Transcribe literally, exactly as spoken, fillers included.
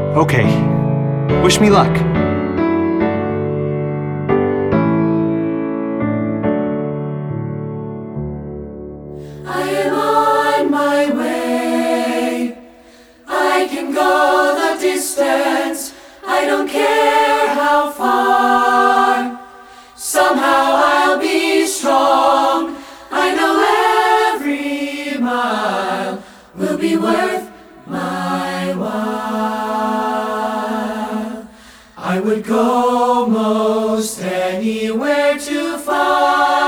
Okay. Wish me luck. I am on my way. I can go the distance. I don't care how far. Somehow I'll be strong. I know every mile will be worth my while. I would go most anywhere to find